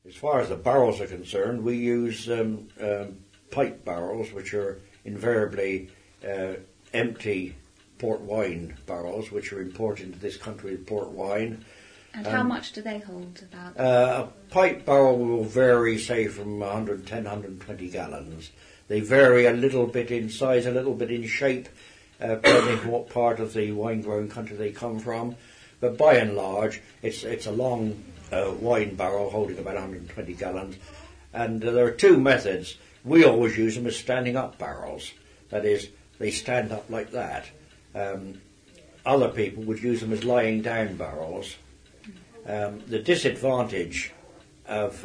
As far as the barrels are concerned, we use pipe barrels, which are invariably empty port wine barrels, which are imported into this country as port wine. And how much do they hold about? A pipe barrel will vary, say, from 110, 120 gallons. They vary a little bit in size, a little bit in shape, depending on what part of the wine-growing country they come from. But by and large, it's a long wine barrel holding about 120 gallons. And there are two methods. We always use them as standing up barrels. That is, they stand up like that. Other people would use them as lying down barrels. The disadvantage of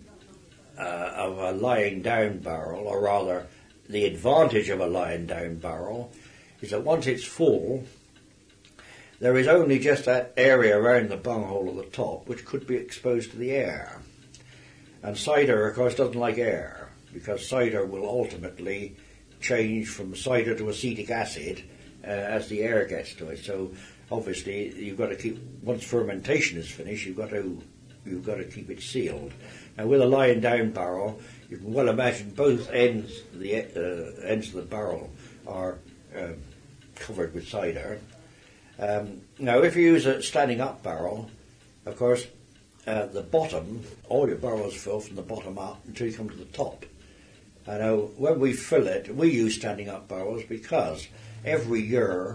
a lying down barrel, or rather the advantage of a lying down barrel, is that once it's full, there is only just that area around the bunghole at the top which could be exposed to the air. And cider, of course, doesn't like air, because cider will ultimately change from cider to acetic acid as the air gets to it. So obviously you've got to keep, once fermentation is finished, you've got to keep it sealed. Now with a lying down barrel, you can well imagine both ends of the barrel are covered with cider. Now if you use a standing up barrel, of course the bottom, all your barrels fill from the bottom up until you come to the top. Now when we fill it, we use standing up barrels because every year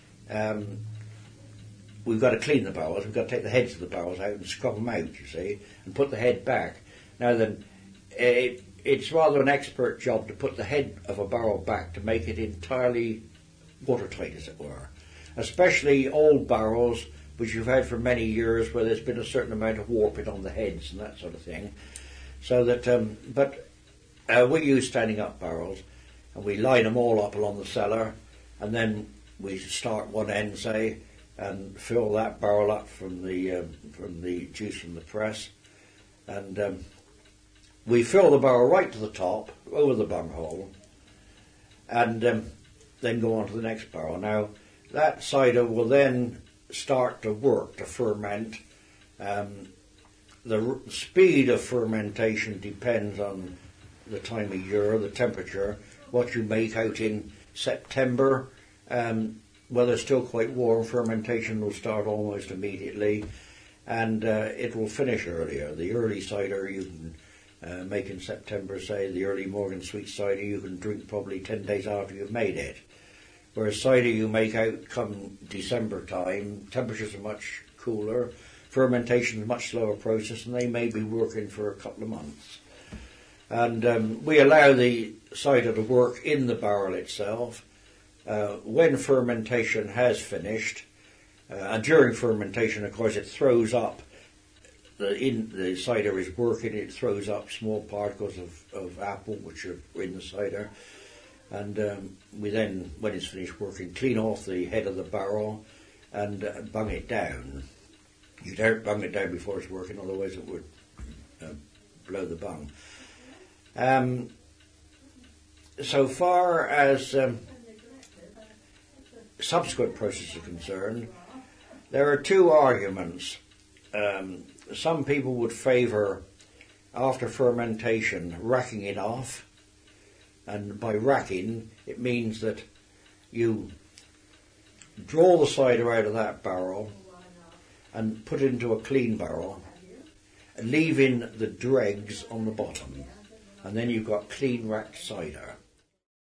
we've got to clean the barrels, we've got to take the heads of the barrels out and scrub them out, you see, and put the head back. Now then, it's rather an expert job to put the head of a barrel back to make it entirely watertight, as it were. Especially old barrels, which you've had for many years, where there's been a certain amount of warping on the heads and that sort of thing. So that, we use standing up barrels, and we line them all up along the cellar, and then we start one end, say, and fill that barrel up from the juice from the press, and we fill the barrel right to the top, over the bunghole, and then go on to the next barrel. Now, that cider will then start to work, to ferment. The speed of fermentation depends on the time of year, the temperature, what you make out in September. Weather's still quite warm, fermentation will start almost immediately, and it will finish earlier. The early cider you can make in September, say, the early Morgan Sweet cider you can drink probably 10 days after you've made it. Whereas cider you make out come December time, temperatures are much cooler, fermentation is a much slower process, and they may be working for a couple of months. And we allow the cider to work in the barrel itself. When fermentation has finished, and during fermentation, of course, it throws up, the cider is working, it throws up small particles of apple which are in the cider. And we then, when it's finished working, clean off the head of the barrel and bung it down. You don't bung it down before it's working, otherwise it would blow the bung. So far as subsequent processes are concerned, there are two arguments. Some people would favour, after fermentation, racking it off. And by racking, it means that you draw the cider out of that barrel and put it into a clean barrel, leaving the dregs on the bottom. And then you've got clean racked cider.